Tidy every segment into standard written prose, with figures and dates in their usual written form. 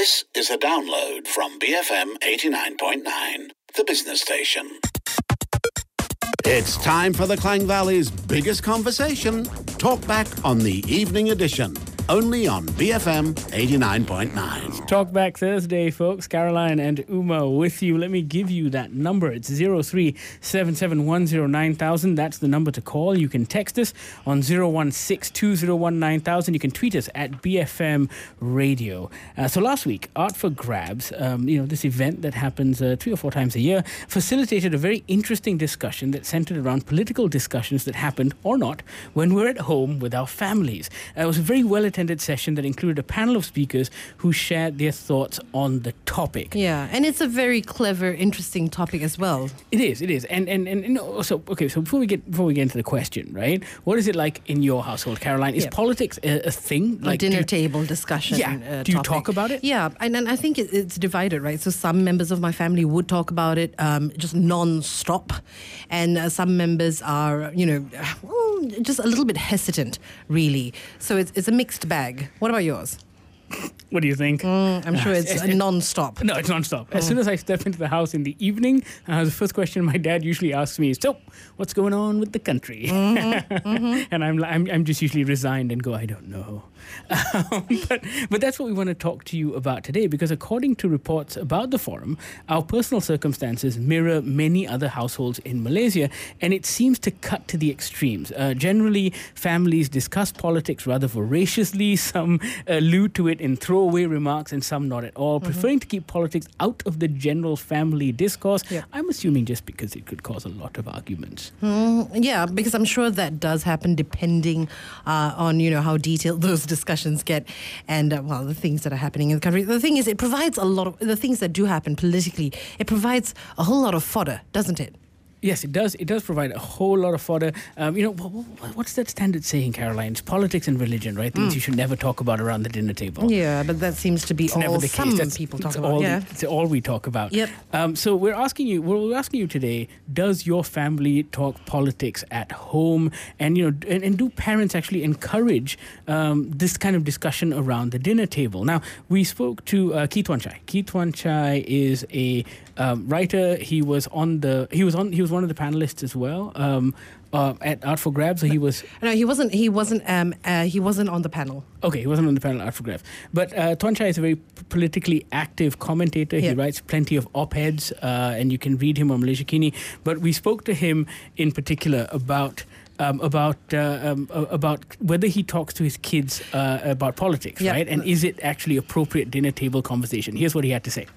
This is a download from BFM 89.9, the business station. It's time for the Klang Valley's biggest conversation. Talk back on the evening edition. Only on BFM 89.9. Talk back Thursday, folks. Caroline and Uma with you. Let me give you that number. It's 0377109000. That's the number to call. You can text us on 0162019,000. You can tweet us at BFM Radio. So last week, Art for Grabs, this event that happens 3 or 4 times a year, facilitated a very interesting discussion that centered around political discussions that happened, or not, when we're at home with our families. It was a very well-attended session that included a panel of speakers who shared their thoughts on the topic. Yeah, and it's a very clever, interesting topic as well. It is. So before we get into the question, right? What is it like in your household, Caroline? Is politics a thing? Like dinner table discussion. Yeah. Do you talk about it? Yeah, and I think it's divided, right? So some members of my family would talk about it just non-stop, and some members are, just a little bit hesitant, really. So it's a mixed bag. What about yours? What do you think? I'm sure it's non-stop. No, it's non-stop. As soon as I step into the house in the evening, the first question my dad usually asks me is, "So, what's going on with the country?" And I'm just usually resigned and go, "I don't know." But that's what we want to talk to you about today, because according to reports about the forum, our personal circumstances mirror many other households in Malaysia, and it seems to cut to the extremes. Generally, families discuss politics rather voraciously. Some allude to it in throwaway remarks, and some not at all, preferring to keep politics out of the general family discourse. Yeah. I'm assuming just because it could cause a lot of arguments. Yeah, because I'm sure that does happen depending on how detailed those discussions get, and the things that are happening in the country. The thing is, it provides a lot of the things that do happen politically. It provides a whole lot of fodder, doesn't it? Yes, it does. It does provide a whole lot of fodder. What's that standard saying, Caroline? It's politics and religion, right? Things you should never talk about around the dinner table. Yeah, but that seems to be all some people talk about. It's all we talk about. Yep. So we're asking you today: does your family talk politics at home? And and do parents actually encourage this kind of discussion around the dinner table? Now, we spoke to Keith Wan Chai. Keith Wan Chai is a writer. He was one of the panelists as well at Art for Grabs. So he was. No, he wasn't. He wasn't on the panel. Okay, he wasn't on the panel at Art for Grabs. But Tuan Chai is a very politically active commentator. He writes plenty of op-eds, and you can read him on Malaysia Kini. But we spoke to him in particular about whether he talks to his kids about politics, right? And is it actually appropriate dinner table conversation? Here's what he had to say.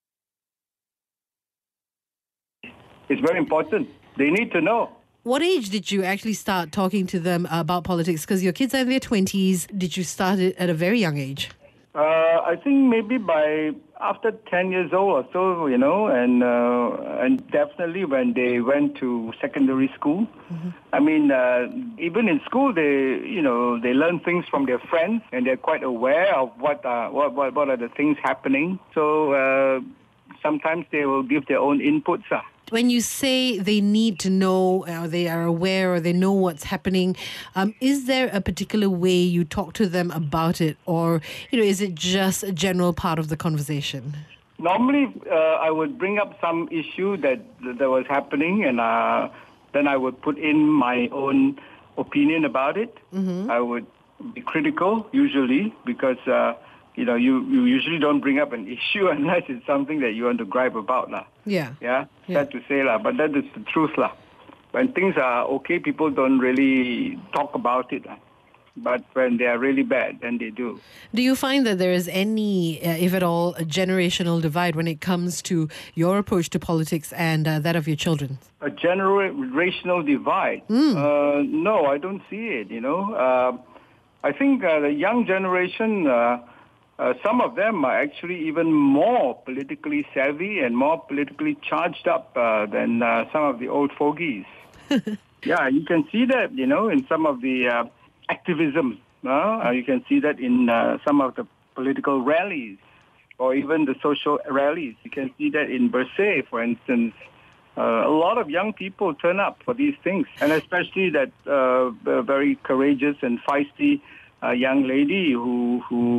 It's very important. They need to know. What age did you actually start talking to them about politics? Because your kids are in their 20s. Did you start it at a very young age? I think maybe by after 10 years old or so, and definitely when they went to secondary school. I mean, even in school, they learn things from their friends, and they're quite aware of what are the things happening. So sometimes they will give their own inputs. When you say they need to know, or they are aware, or they know what's happening, is there a particular way you talk to them about it, or is it just a general part of the conversation? Normally, I would bring up some issue that was happening, and then I would put in my own opinion about it. I would be critical usually because you usually don't bring up an issue unless it's something that you want to gripe about. Yeah. Sad to say, but that is the truth. When things are okay, people don't really talk about it. But when they are really bad, then they do. Do you find that there is any, if at all, a generational divide when it comes to your approach to politics and that of your children? A generational divide? No, I don't see it, I think the young generation, some of them are actually even more politically savvy and more politically charged up than some of the old fogies. Yeah, you can see that, in some of the activism. You can see that in some of the political rallies or even the social rallies. You can see that in Bersih, for instance. A lot of young people turn up for these things, and especially that very courageous and feisty young lady who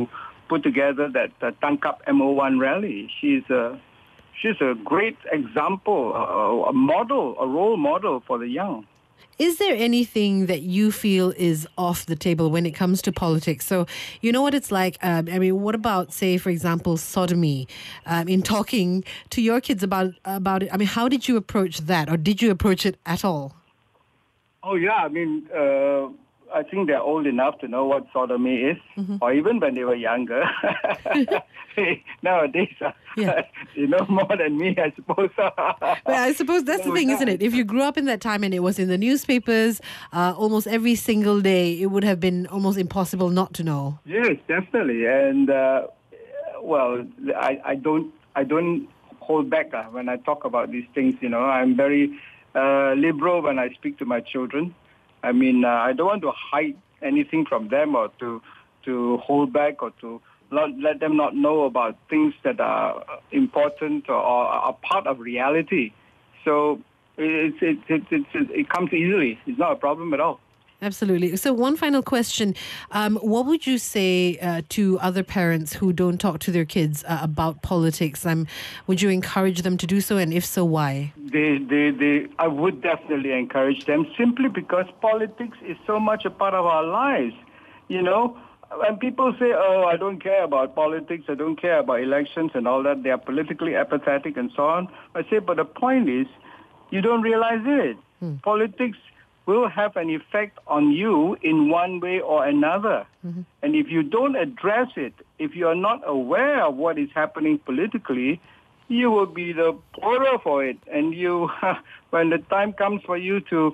put together that Tangkap MO1 rally. She's a great example, a model, a role model for the young. Is there anything that you feel is off the table when it comes to politics? So, you know what it's like? What about, say, for example, sodomy? In talking to your kids about it, how did you approach that, or did you approach it at all? Oh yeah, I think they're old enough to know what sodomy is, or even when they were younger. Nowadays, you know more than me, I suppose. But I suppose that's the thing, isn't it? If you grew up in that time and it was in the newspapers almost every single day, it would have been almost impossible not to know. Yes, definitely. And I don't hold back when I talk about these things. You know, I'm very liberal when I speak to my children. I don't want to hide anything from them or to hold back or to let them not know about things that are important or are part of reality. So it comes easily. It's not a problem at all. Absolutely. So one final question. What would you say to other parents who don't talk to their kids about politics? Would you encourage them to do so? And if so, why? I would definitely encourage them, simply because politics is so much a part of our lives. You know, when people say, oh, I don't care about politics, I don't care about elections and all that, they are politically apathetic and so on. I say, but the point is, you don't realize it. Politics will have an effect on you in one way or another. And if you don't address it, if you are not aware of what is happening politically, you will be the poorer for it. And you, when the time comes for you to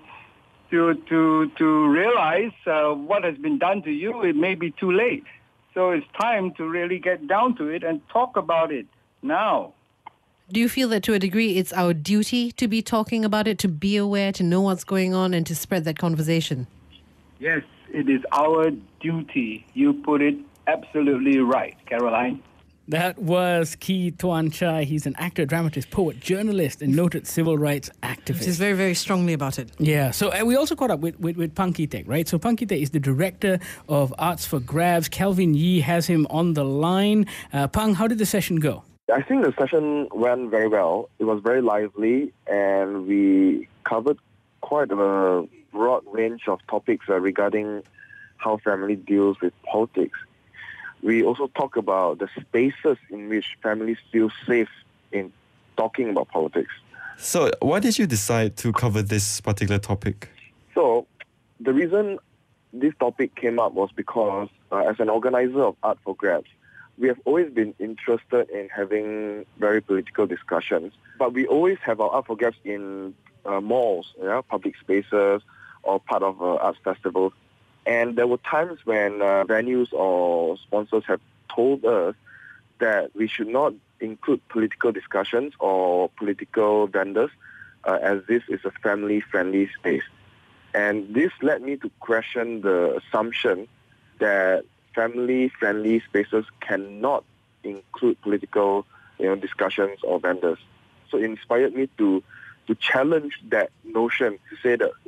realize what has been done to you, it may be too late. So it's time to really get down to it and talk about it now. Do you feel that to a degree it's our duty to be talking about it, to be aware, to know what's going on and to spread that conversation? Yes, it is our duty. You put it absolutely right, Caroline. That was Kee Tuan Chai. He's an actor, dramatist, poet, journalist, and noted civil rights activist. He's very, very strongly about it. Yeah. So we also caught up with Pang Kee-Teck, right? So Pang Kee-Teck is the director of Arts for Grabs. Kelvin Yee has him on the line. Pang, how did the session go? I think the session went very well. It was very lively, and we covered quite a broad range of topics regarding how family deals with politics. We also talk about the spaces in which families feel safe in talking about politics. So why did you decide to cover this particular topic? So the reason this topic came up was because as an organizer of Art for Grabs, we have always been interested in having very political discussions, but we always have our Art for Grabs in malls, public spaces, or part of arts festivals. And there were times when venues or sponsors have told us that we should not include political discussions or political vendors as this is a family-friendly space. And this led me to question the assumption that family-friendly spaces cannot include political discussions or vendors. So it inspired me to challenge that notion, to say that,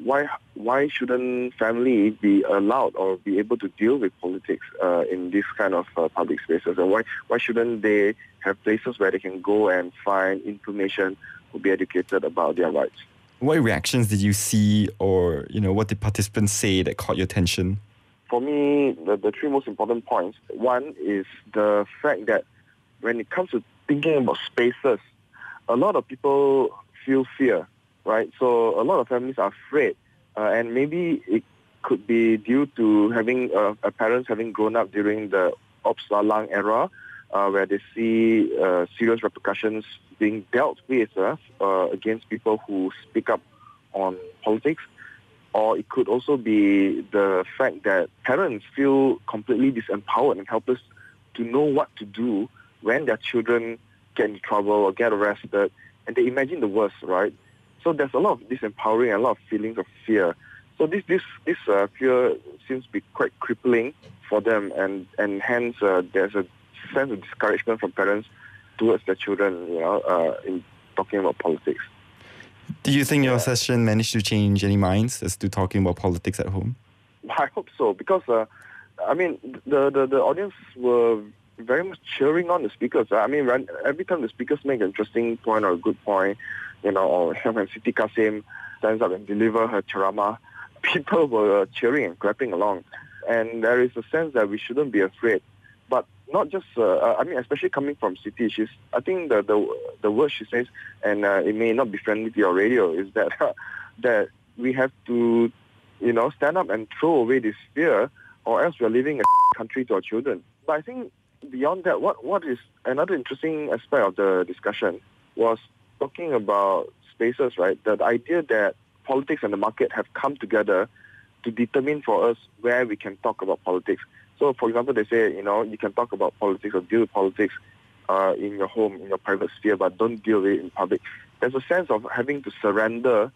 why shouldn't family be allowed or be able to deal with politics in this kind of public spaces? And why shouldn't they have places where they can go and find information or be educated about their rights? What reactions did you see, or, what did participants say that caught your attention? For me, the three most important points. One is the fact that when it comes to thinking about spaces, a lot of people feel fear, right? So a lot of families are afraid, and maybe it could be due to having parents having grown up during the Ops Lalang era, where they see serious repercussions being dealt with against people who speak up on politics. Or it could also be the fact that parents feel completely disempowered and helpless to know what to do when their children get in trouble or get arrested, and they imagine the worst, right? So there's a lot of disempowering and a lot of feelings of fear. So this fear seems to be quite crippling for them, and hence there's a sense of discouragement from parents towards their children, in talking about politics. Do you think your session managed to change any minds as to talking about politics at home? I hope so, because I mean, the audience were very much cheering on the speakers. I mean, every time the speakers make an interesting point or a good point, or when Siti Kasim stands up and deliver her ceramah, people were cheering and clapping along. And there is a sense that we shouldn't be afraid. But not just, especially coming from Siti, I think the word she says, and it may not be friendly to your radio, is that that we have to, stand up and throw away this fear, or else we are leaving a country to our children. But I think beyond that, what is another interesting aspect of the discussion was talking about spaces, right? The idea that politics and the market have come together to determine for us where we can talk about politics. So, for example, they say, you can talk about politics or deal with politics in your home, in your private sphere, but don't deal with it in public. There's a sense of having to surrender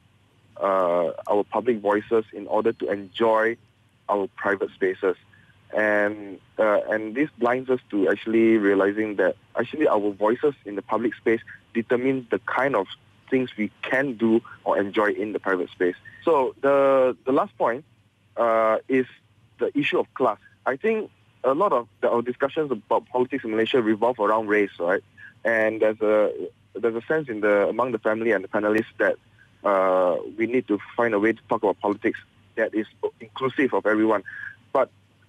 our public voices in order to enjoy our private spaces. And this blinds us to actually realizing that actually our voices in the public space determines the kind of things we can do or enjoy in the private space. So the last point is the issue of class. I think a lot of our discussions about politics in Malaysia revolve around race, right? And there's a sense among the family and the panelists that we need to find a way to talk about politics that is inclusive of everyone. But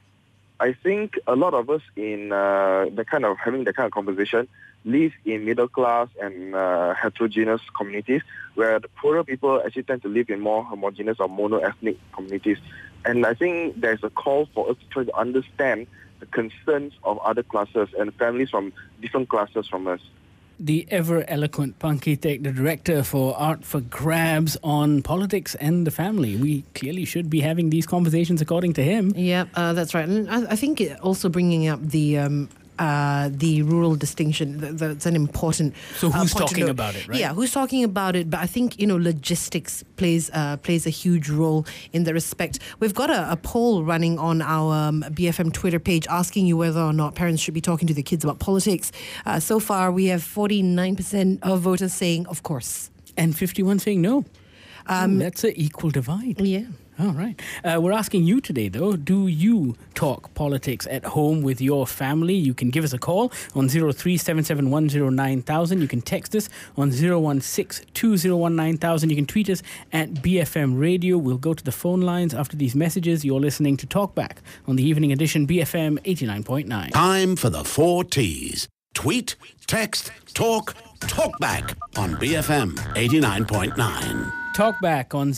I think a lot of us in having that kind of conversation live in middle class and heterogeneous communities, where the poorer people actually tend to live in more homogeneous or mono-ethnic communities. And I think there's a call for us to try to understand the concerns of other classes and families from different classes from us. The ever-eloquent Pangki Teck, the director for Art for Grabs on politics and the family. We clearly should be having these conversations according to him. Yeah, that's right. And I think also bringing up the rural distinction, that's an important So who's point talking about it, right? Yeah, who's talking about it? But I think, logistics plays a huge role in the respect. We've got a poll running on our BFM Twitter page asking you whether or not parents should be talking to the kids about politics. So far, we have 49% of voters saying, of course. And 51 saying no. That's an equal divide. Yeah. All right. We're asking you today, though, do you talk politics at home with your family? You can give us a call on 0377109000. You can text us on 016201900. You can tweet us at BFM Radio. We'll go to the phone lines after these messages. You're listening to Talkback on the evening edition, BFM 89.9. Time for the 4 T's. Tweet, text, talk, talkback on BFM 89.9. Talkback on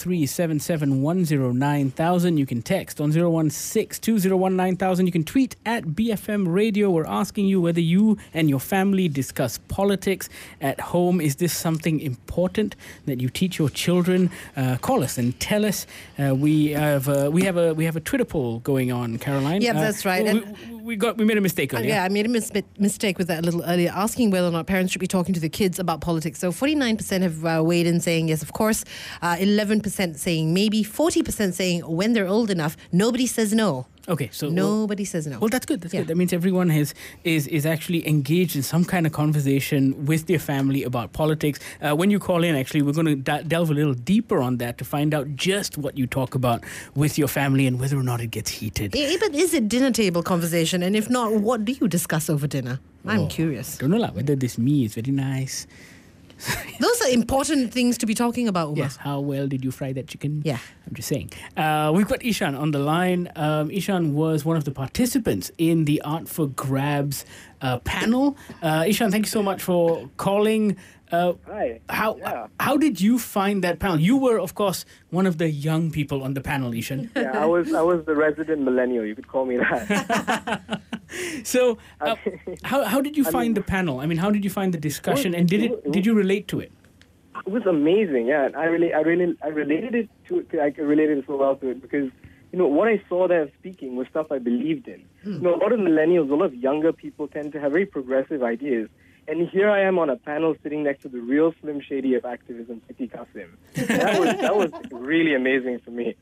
0377109000. You can text on 016201900. You can tweet at BFM Radio. We're asking you whether you and your family discuss politics at home. Is this something important that you teach your children? Call us and tell us. We have a Twitter poll going on, Caroline. Yeah, that's right. We made a mistake on it. Yeah, I made a mistake with that a little earlier, asking whether or not parents should be talking to the kids about politics. So 49% have weighed in saying yes, of course. 11% saying maybe, 40% saying when they're old enough. Nobody says no. Okay, so nobody says no. Well, that's good. That's good. That means everyone is actually engaged in some kind of conversation with their family about politics. When you call in, actually, we're going to delve a little deeper on that to find out just what you talk about with your family and whether or not it gets heated. But is it dinner table conversation? And if not, what do you discuss over dinner? I'm curious. I don't know whether this mee is very nice. Those are important things to be talking about, Umar. Yes, how well did you fry that chicken? Yeah. I'm just saying. We've got Ishan on the line. Ishan was one of the participants in the Art for Grabs panel. Ishan, thank you so much for calling. Hi. How did you find that panel? You were, of course, one of the young people on the panel, Ishan. Yeah, I was the resident millennial. You could call me that. So, how did you find the panel? I mean, how did you find the discussion, and did you relate to it? It was amazing. Yeah, I related it to I related so well to it because what I saw there speaking was stuff I believed in. A lot of millennials, a lot of younger people tend to have very progressive ideas. And here I am on a panel sitting next to the real Slim Shady of activism, Siti Kasim. That was really amazing for me.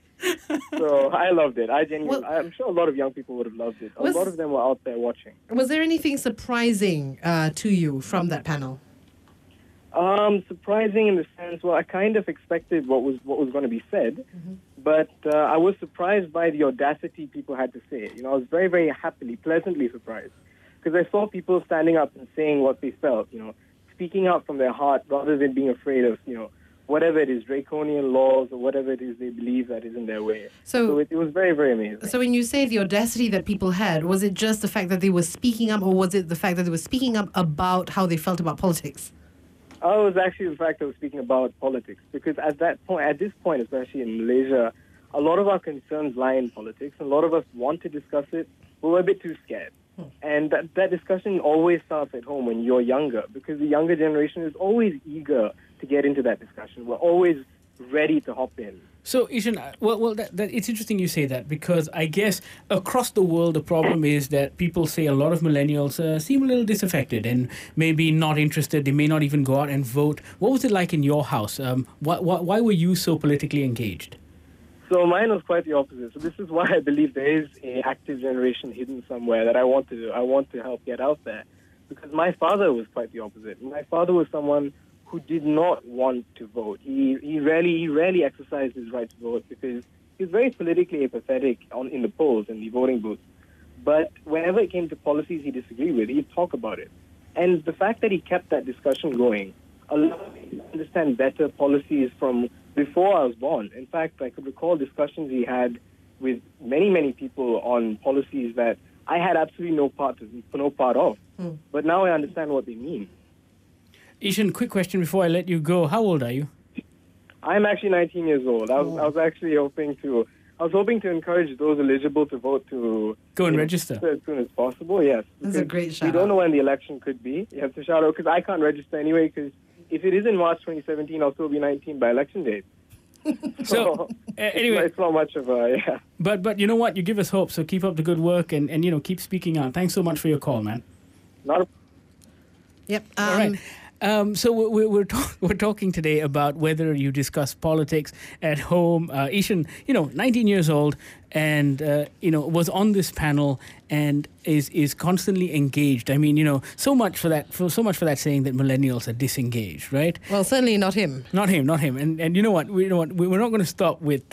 So I loved it. I'm sure a lot of young people would have loved it. A lot of them were out there watching. Was there anything surprising to you from that panel? Surprising in the sense, well, I kind of expected what was going to be said, but I was surprised by the audacity people had to say. I was very, very pleasantly surprised, because I saw people standing up and saying what they felt, speaking out from their heart rather than being afraid of, whatever it is, draconian laws or whatever it is they believe that is in their way. So it was very, very amazing. So when you say the audacity that people had, was it just the fact that they were speaking up, or was it the fact that they were speaking up about how they felt about politics? Oh, it was actually the fact that I was speaking about politics, because at this point, especially in Malaysia, a lot of our concerns lie in politics, and a lot of us want to discuss it, but we're a bit too scared. And that discussion always starts at home when you're younger, because the younger generation is always eager to get into that discussion. We're always ready to hop in. So, Ishan, it's interesting you say that, because I guess across the world the problem is that people say a lot of millennials seem a little disaffected and maybe not interested. They may not even go out and vote. What was it like in your house? Why were you so politically engaged? So mine was quite the opposite. So this is why I believe there is an active generation hidden somewhere that I want to help get out there. Because my father was quite the opposite. My father was someone who did not want to vote. He rarely exercised his right to vote because he was very politically apathetic in the polls and the voting booths. But whenever it came to policies he disagreed with, he'd talk about it. And the fact that he kept that discussion going allowed me to understand better policies from before I was born. In fact, I could recall discussions he had with many, many people on policies that I had absolutely no part of. But now I understand what they mean. Ishan, quick question before I let you go. How old are you? I'm actually 19 years old. I was actually hoping to encourage those eligible to vote to go and register as soon as possible. Yes, that's a great shout. We don't know when the election could be. You have to shout out, because I can't register anyway. Because if it is in March 2017, I'll still be 19 by election date. So anyway, it's not much of a But you know what? You give us hope. So keep up the good work and keep speaking out. Thanks so much for your call, man. Not a. Yep. All right. So we're talking today about whether you discuss politics at home. Ishan, 19 years old, and was on this panel and is constantly engaged. I mean, so much for that saying that millennials are disengaged, right? Well, certainly not him. Not him. And you know what? We're not going to stop with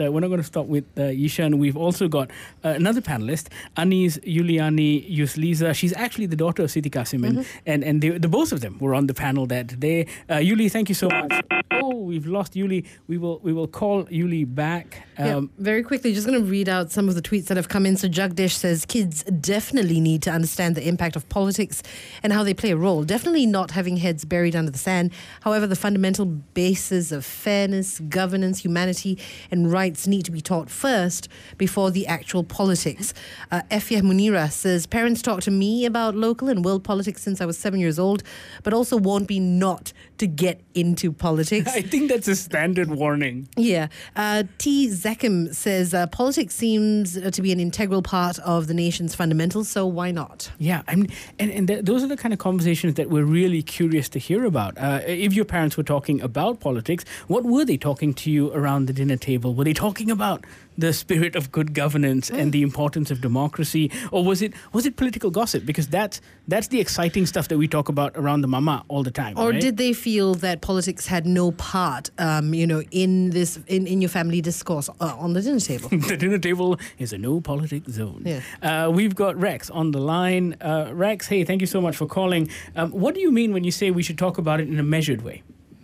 Ishan. We've also got another panelist, Anis Yuliani Yusliza. She's actually the daughter of Siti Kasimin, and the both of them were on the panel that day. Yuli, thank you so much. Oh, we've lost Yuli. We will call Yuli back. Very quickly, just going to read out some of the tweets that have come in. So Jagdish says, kids definitely need to understand the impact of politics and how they play a role. Definitely not having heads buried under the sand. However, the fundamental bases of fairness, governance, humanity and rights need to be taught first before the actual politics. Efia Munira says, parents talk to me about local and world politics since I was 7 years old, but also warned me not to get into politics. I think that's a standard warning. Yeah. T. Zekim says, politics seems to be an integral part of the nation's fundamentals, so why not? Yeah, those are the kind of conversations that we're really curious to hear about. If your parents were talking about politics, what were they talking to you around the dinner table? Were they talking about the spirit of good governance and the importance of democracy, or was it political gossip? Because that's the exciting stuff that we talk about around the mama all the time. Or right? did they feel that politics had no part, in your family discourse on the dinner table? The dinner table is a no politics zone. Yeah. We've got Rex on the line. Rex, hey, thank you so much for calling. What do you mean when you say we should talk about it in a measured way?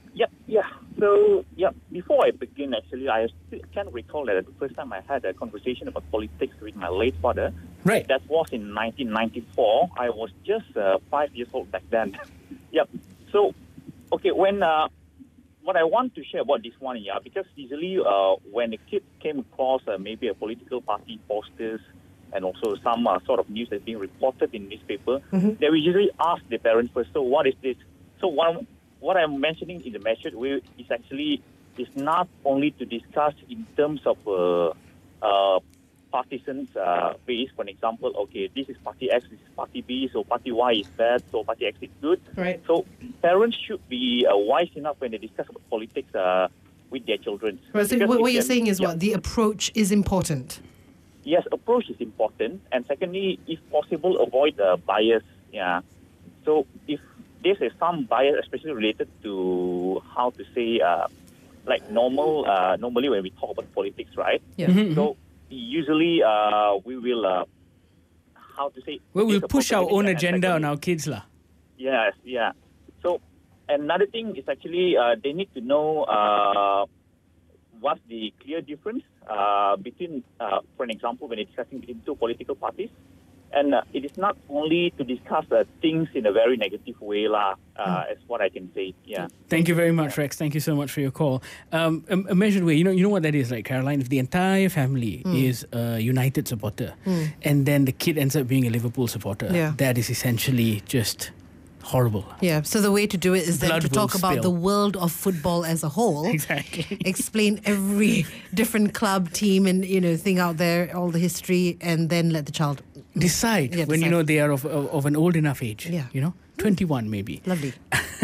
So, before I begin, actually, I can recall that the first time I had a conversation about politics with my late father. Right. That was in 1994. I was just 5 years old back then. So, okay, when what I want to share about this one, because usually when a kid came across maybe a political party posters and also some sort of news that's being reported in newspaper, they will usually ask the parents first, so what is this? So what I'm mentioning in the measured way is actually not only to discuss in terms of partisans base. For example, okay, this is party X, this is party B, so party Y is bad, so party X is good. Right. So parents should be wise enough when they discuss about politics with their children. Right, so what you're saying is what? The approach is important. Yes, approach is important. And secondly, if possible, avoid bias. Yeah. So if there's some bias, especially related to how to say, like normally when we talk about politics, right? Yeah. So usually we will, how to say? Well, we'll there's a push our own possibility and agenda aspect on of our kids, lah. Yes, yeah. So another thing is actually they need to know what's the clear difference between, for an example, when it's discussing between two political parties. And it is not only to discuss things in a very negative way, as what I can say. Yeah. Thank you very much, Rex. Thank you so much for your call. A measured way, you know what that is, right, Caroline? If the entire family is a United supporter, and then the kid ends up being a Liverpool supporter, that is essentially just horrible. Yeah, so the way to do it is then Blood to will talk about spill. the world of football as a whole. Exactly. Explain every different club, team, and thing out there, all the history, and then let the child decide when decide. they are of an old enough age. Yeah. 21 maybe. Lovely.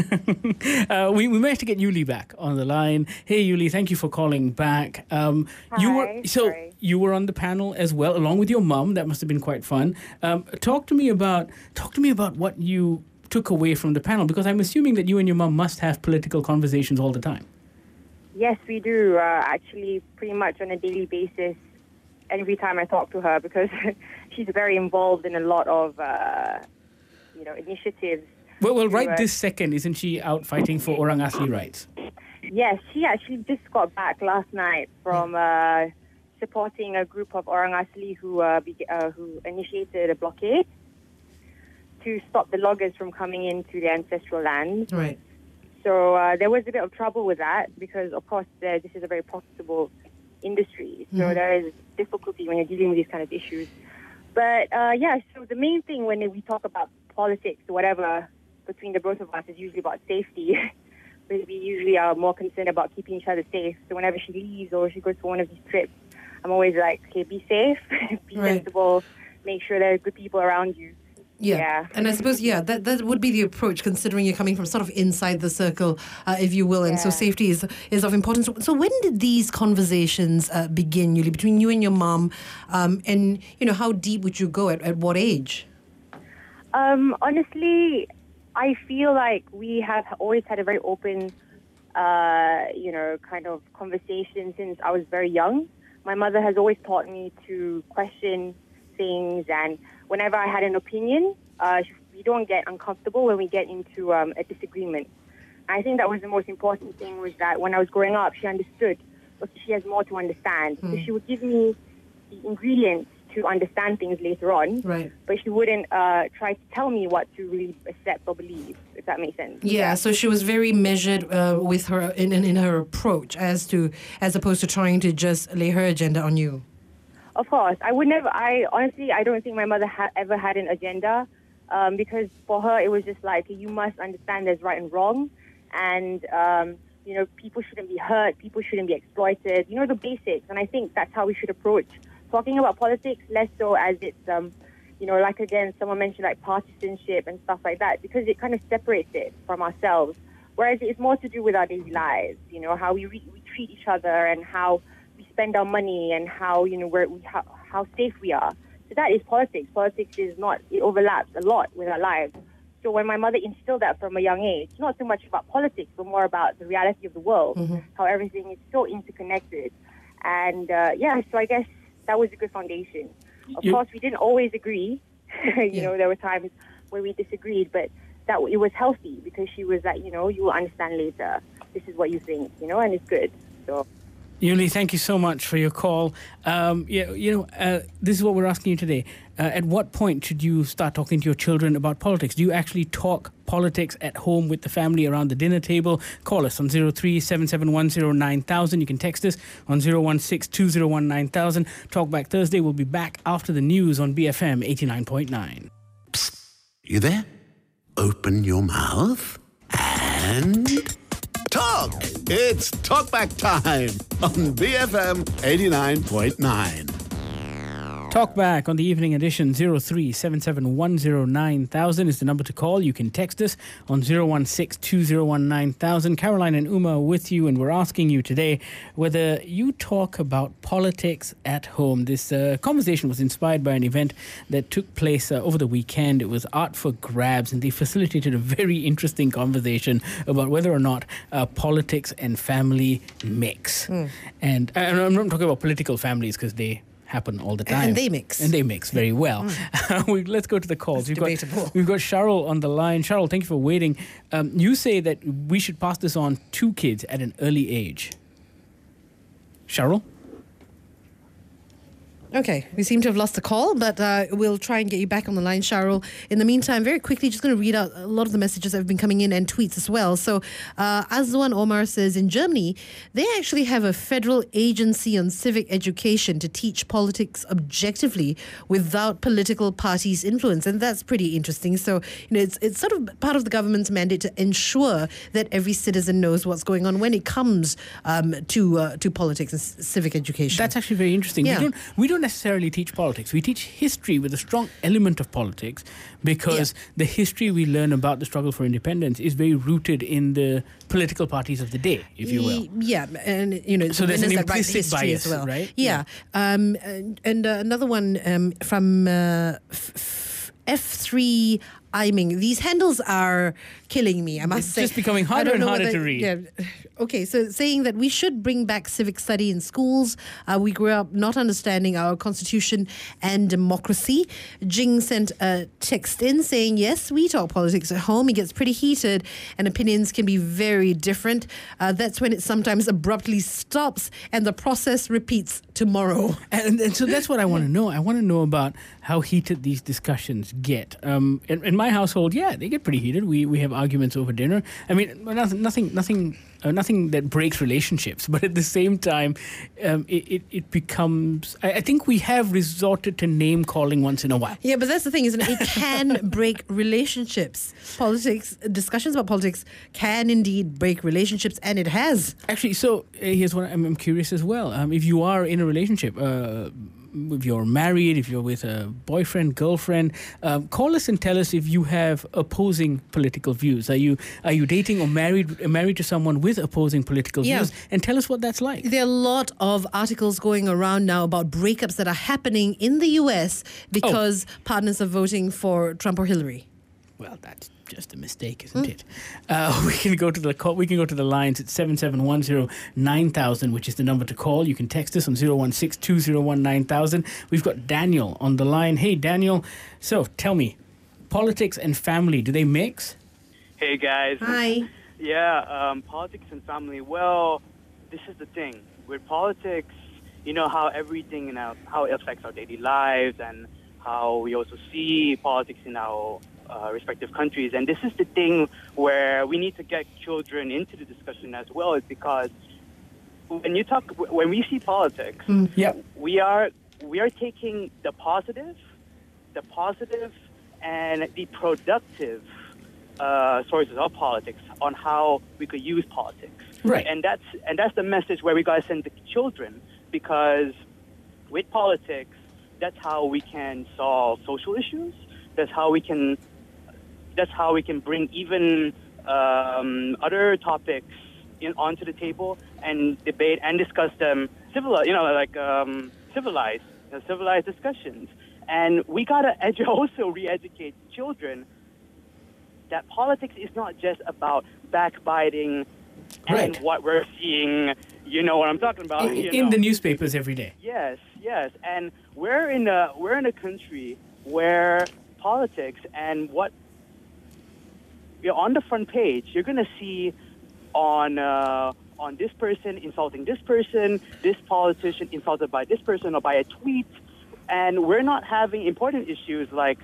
We managed to get Yuli back on the line. Hey Yuli, thank you for calling back. You were on the panel as well, along with your mum. That must have been quite fun. Talk to me about what you took away from the panel, because I'm assuming that you and your mum must have political conversations all the time. Yes, we do. Actually, pretty much on a daily basis. Every time I talk to her, because she's very involved in a lot of initiatives. Well, right this second, isn't she out fighting for Orang Asli rights? Yes, she actually just got back last night from supporting a group of Orang Asli who initiated a blockade to stop the loggers from coming into their ancestral land. Right. So there was a bit of trouble with that because, of course, this is a very profitable industry. So there is difficulty when you're dealing with these kind of issues. But, so the main thing when we talk about politics or whatever between the both of us is usually about safety. We usually are more concerned about keeping each other safe. So whenever she leaves or she goes for one of these trips, I'm always like, okay, be safe, be sensible, make sure there are good people around you. Yeah. And I suppose, that would be the approach, considering you're coming from sort of inside the circle, if you will. And so safety is of importance. So when did these conversations begin, Yuli, between you and your mom? And, how deep would you go? At what age? Honestly, I feel like we have always had a very open, kind of conversation since I was very young. My mother has always taught me to question things, and whenever I had an opinion, we don't get uncomfortable when we get into a disagreement. I think that was the most important thing, was that when I was growing up, she understood, but she has more to understand. So she would give me the ingredients to understand things later on, but she wouldn't try to tell me what to really accept or believe, if that makes sense. Yeah, so she was very measured with her in her approach, as opposed to trying to just lay her agenda on you. Of course. I don't think my mother ever had an agenda, because for her it was just like, you must understand there's right and wrong, and people shouldn't be hurt, people shouldn't be exploited, the basics. And I think that's how we should approach talking about politics, less so as it's, like again, someone mentioned like partisanship and stuff like that, because it kind of separates it from ourselves. Whereas it's more to do with our daily lives, how we treat each other and how we spend our money and how, how safe we are. So that is politics. Politics it overlaps a lot with our lives. So when my mother instilled that from a young age, not so much about politics, but more about the reality of the world, how everything is so interconnected. And so I guess that was a good foundation. Of course, we didn't always agree. There were times where we disagreed, but that it was healthy, because she was like, you will understand later. This is what you think, and it's good. So. Yuli, thank you so much for your call. This is what we're asking you today. At what point should you start talking to your children about politics? Do you actually talk politics at home with the family around the dinner table? Call us on 03-7710-9000. You can text us on 016-201-9000. Talkback Thursday will be back after the news on BFM 89.9. Psst, you there? Open your mouth and talk. It's Talkback time on BFM 89.9. Talk back on the evening edition. 0377109000 is the number to call. You can text us on 0162019,000. Caroline and Uma are with you, and we're asking you today whether you talk about politics at home. This conversation was inspired by an event that took place over the weekend. It was Art for Grabs, and they facilitated a very interesting conversation about whether or not politics and family mix. And I'm not talking about political families because they happen all the time. And they mix. And they mix very well. Let's go to the calls. It's debatable. We've got Cheryl on the line. Cheryl, thank you for waiting. You say that we should pass this on to kids at an early age. Cheryl? Okay, we seem to have lost the call, but we'll try and get you back on the line, Cheryl. In the meantime, very quickly, just going to read out a lot of the messages that have been coming in and tweets as well. So, Azwan Omar says, in Germany, they actually have a federal agency on civic education to teach politics objectively without political parties' influence, and that's pretty interesting. So, it's sort of part of the government's mandate to ensure that every citizen knows what's going on when it comes to politics and civic education. That's actually very interesting. Yeah. We don't necessarily teach politics. We teach history with a strong element of politics because the history we learn about the struggle for independence is very rooted in the political parties of the day, if you will. Yeah, and so there's an that implicit bias as well, right? Yeah, and another one from F3 Iming. These handles are killing me, I must say. It's just becoming harder and harder to read. Yeah. Okay, so saying that we should bring back civic study in schools. We grew up not understanding our constitution and democracy. Jing sent a text in saying, yes, we talk politics at home. It gets pretty heated and opinions can be very different. That's when it sometimes abruptly stops and the process repeats tomorrow. And so that's what I want to know. I want to know about how heated these discussions get. In my household, they get pretty heated. We have arguments over dinner. I mean, nothing that breaks relationships, but at the same time, it becomes. I think we have resorted to name calling once in a while. Yeah, but that's the thing, isn't it? It can break relationships. Discussions about politics can indeed break relationships, and it has. Actually, so here's what I'm curious as well. If you are in a relationship, if you're married, if you're with a boyfriend, girlfriend, call us and tell us if you have opposing political views. Are you dating or married to someone with opposing political views? And tell us what that's like. There are a lot of articles going around now about breakups that are happening in the US because partners are voting for Trump or Hillary. Well, that's just a mistake, isn't it? We can go to the call. We can go to the lines at 77109000, which is the number to call. You can text us on 0162019,000. We've got Daniel on the line. Hey, Daniel. So tell me, politics and family, do they mix? Hey, guys. Hi. Yeah, politics and family. Well, this is the thing with politics. You know how everything how it affects our daily lives, and how we also see politics in our respective countries. And this is the thing where we need to get children into the discussion as well, is because when we see politics, we are taking the positive and the productive sources of politics on how we could use politics. Right. And that's the message where we gotta send the children, because with politics, that's how we can solve social issues. That's how we can bring even other topics onto the table and debate and discuss them civilized discussions. And we gotta also re-educate children that politics is not just about backbiting and what we're seeing. You know what I'm talking about? In the newspapers every day. Yes, and we're in a country where politics and what on the front page you're gonna see on this person insulting this person, this politician insulted by this person or by a tweet, and we're not having important issues like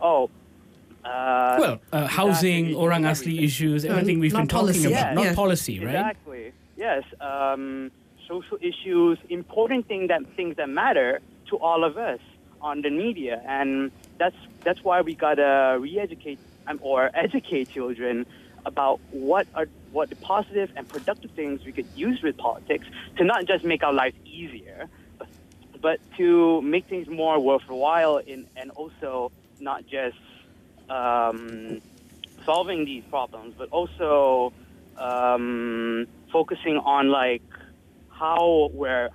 housing, Orang Asli issues, everything we've been talking about, not policy, right? Exactly. Yes. Social issues, important things that matter to all of us on the media, and that's why we gotta re-educate or educate children about what the positive and productive things we could use with politics to not just make our lives easier, but to make things more worthwhile and also not just solving these problems, but also focusing on like how we're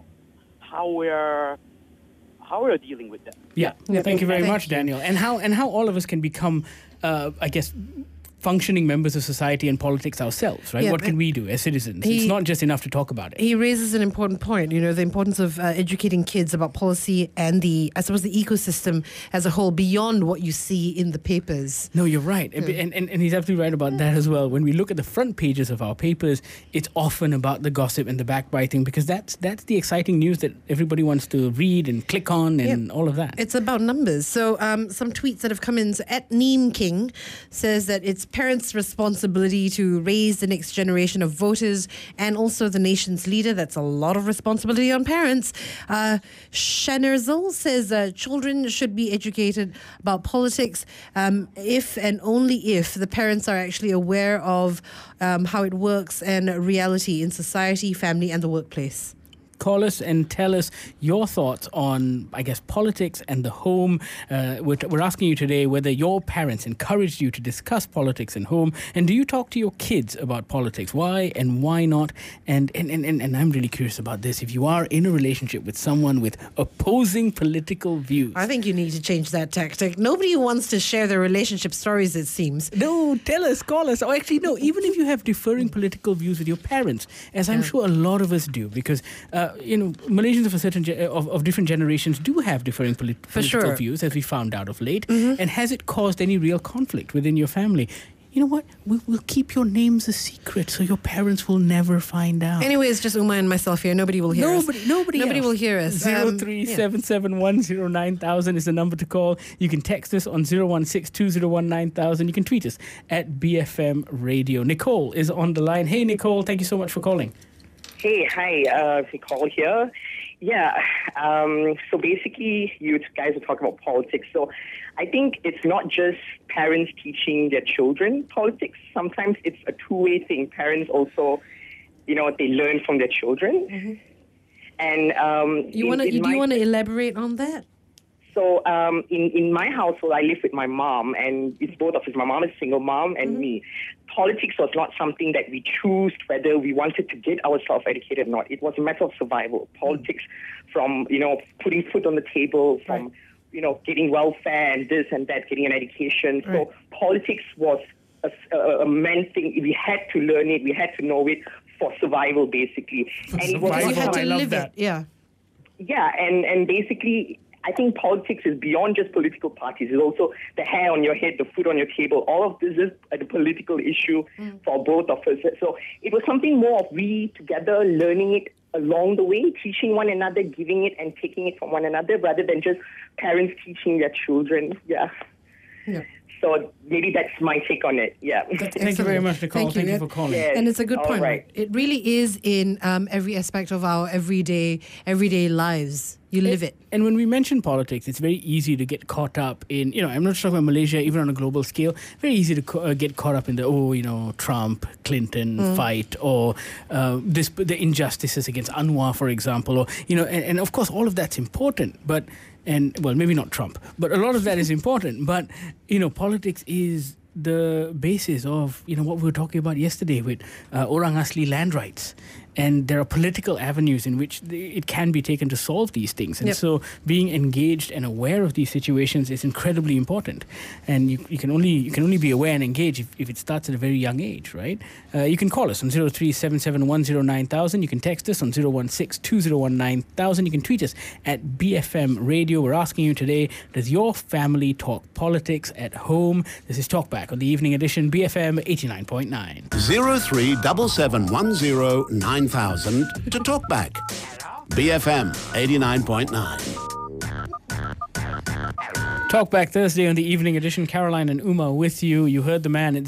dealing with them. Yeah. Thank you very much, Daniel. And how all of us can become, I guess, functioning members of society and politics ourselves, right? Yeah, what can we do as citizens? It's not just enough to talk about it. He raises an important point, the importance of educating kids about policy and the ecosystem as a whole beyond what you see in the papers. No, you're right. And he's absolutely right about that as well. When we look at the front pages of our papers, it's often about the gossip and the backbiting because that's the exciting news that everybody wants to read and click on and all of that. It's about numbers. So some tweets that have come in. So at Neem King says that it's parents' responsibility to raise the next generation of voters and also the nation's leader. That's a lot of responsibility on parents. Shanerzul says children should be educated about politics if and only if the parents are actually aware of how it works and reality in society, family and the workplace. Call us and tell us your thoughts on, I guess, politics and the home. We're asking you today whether your parents encouraged you to discuss politics and home, and do you talk to your kids about politics? Why and why not? And I'm really curious about this. If you are in a relationship with someone with opposing political views, I think you need to change that tactic. Nobody wants to share their relationship stories, it seems. No, tell us, call us. Or actually, no, even if you have differing political views with your parents, as I'm sure a lot of us do, because Malaysians of a certain of different generations do have differing political views, as we found out of late. Mm-hmm. And has it caused any real conflict within your family? You know what? We'll keep your names a secret so your parents will never find out. Anyway, it's just Uma and myself here. Nobody will hear us. Nobody will hear us. 0377109000 is the number to call. You can text us on 0162019,000. You can tweet us at BFM Radio. Nicole is on the line. Hey, Nicole, thank you so much for calling. Hey, hi, Nicole here. Yeah, so basically you guys are talking about politics. So I think it's not just parents teaching their children politics. Sometimes it's a two-way thing. Parents also, they learn from their children. Mm-hmm. And do you want to elaborate on that? So in my household, I live with my mom, and it's both of us. My mom is a single mom, and me. Politics was not something that we chose whether we wanted to get ourselves educated or not. It was a matter of survival. Politics from, putting food on the table, from, getting welfare and this and that, getting an education. Right. So politics was a main thing. We had to learn it. We had to know it for survival, basically. And it was you had to live it. Yeah. Yeah, and basically, I think politics is beyond just political parties. It's also the hair on your head, the food on your table. All of this is a political issue for both of us. So it was something more of we together learning it along the way, teaching one another, giving it and taking it from one another, rather than just parents teaching their children. Yeah. So maybe that's my take on it. Yeah. Thank you very much, Nicole. Thank you for calling. Yes. And it's a good point. Right. It really is in every aspect of our everyday lives. You live it. And when we mention politics, it's very easy to get caught up in, I'm not talking about Malaysia, even on a global scale, very easy to get caught up in the, Trump, Clinton fight, or the injustices against Anwar, for example, or, and of course, all of that's important, but, maybe not Trump, but a lot of that is important, but, politics is the basis of, what we were talking about yesterday with Orang Asli land rights. And there are political avenues in which it can be taken to solve these things. And so being engaged and aware of these situations is incredibly important. And you can only be aware and engage if it starts at a very young age, right? You can call us on 0377109000. You can text us on 0162019,000. You can tweet us at BFM Radio. We're asking you today, does your family talk politics at home? This is Talkback on the evening edition, BFM 89.9. 0377109000 to talk back. BFM 89.9. Talkback Thursday on the evening edition. Caroline and Uma with you. You heard the man at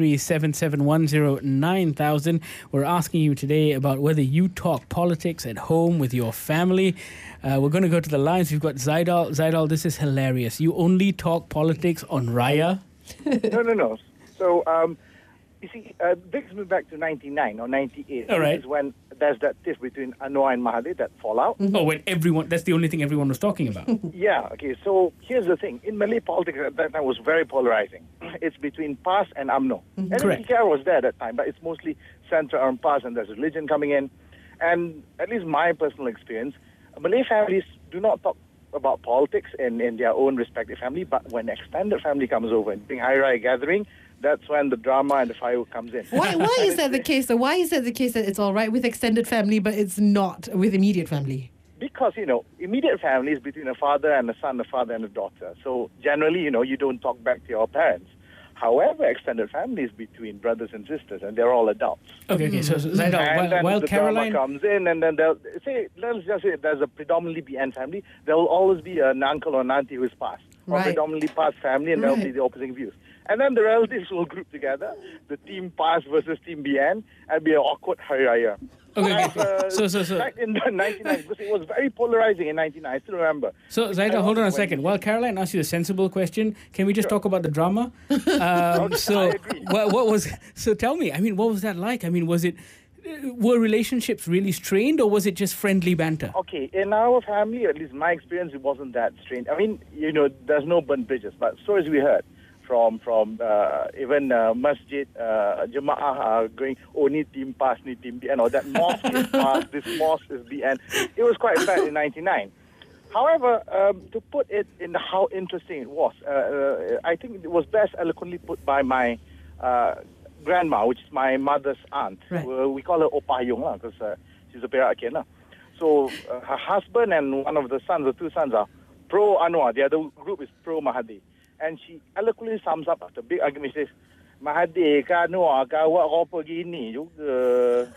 0377109000. We're asking you today about whether you talk politics at home with your family. We're going to go to the lines. We've got Zaidal. Zaidal, this is hilarious. You only talk politics on Raya? No. So You see, brings me back to 99 or 98. All right. This is when there's that tiff between Anwar and Mahathir, that fallout. Oh, when that's the only thing everyone was talking about. Yeah, okay, so here's the thing. In Malay politics at that time was very polarizing. It's between PAS and UMNO. And Correct. PKR was there at that time, but it's mostly centered on PAS and there's religion coming in. And at least my personal experience, Malay families do not talk about politics in their own respective family, but when extended family comes over and during Hari Raya gathering, that's when the drama and the firework comes in. Why is that the case? So why is that the case that it's all right with extended family, but it's not with immediate family? Because, immediate family is between a father and a son, a father and a daughter. So generally, you don't talk back to your parents. However, extended family is between brothers and sisters, and they're all adults. Okay. So Zaida, and then while the Caroline drama comes in, and then let's just say there's a predominantly BN family, there will always be an uncle or an auntie who is PAS, or predominantly PAS family, and there will be the opposing views. And then the relatives will group together, the team PAS versus team BN, and be an awkward Hari Raya. Okay. So back in the 99, because it was very polarizing in 99, I still remember. So Zaida, hold on a second. While Caroline asked you a sensible question, can we just talk about the drama? So what was? So tell me. I mean, what was that like? I mean, were relationships really strained, or was it just friendly banter? Okay, in our family, at least my experience, it wasn't that strained. I mean, there's no burnt bridges, but stories we heard from even masjid, Jemaah going, ni team PAS, ni team BN, or that mosque is PAS, this mosque is BN. It was quite bad in 99. However, to put it in how interesting it was, I think it was best eloquently put by my grandma, which is my mother's aunt. Right. We call her Opah Yong, because she's a Perak Akian. So her husband and one of the sons, the two sons, are pro-Anwar. The other group is pro-Mahathir. And she eloquently sums up after big argument. She says, Mahathir ke Anwar ke awak apa gini juga.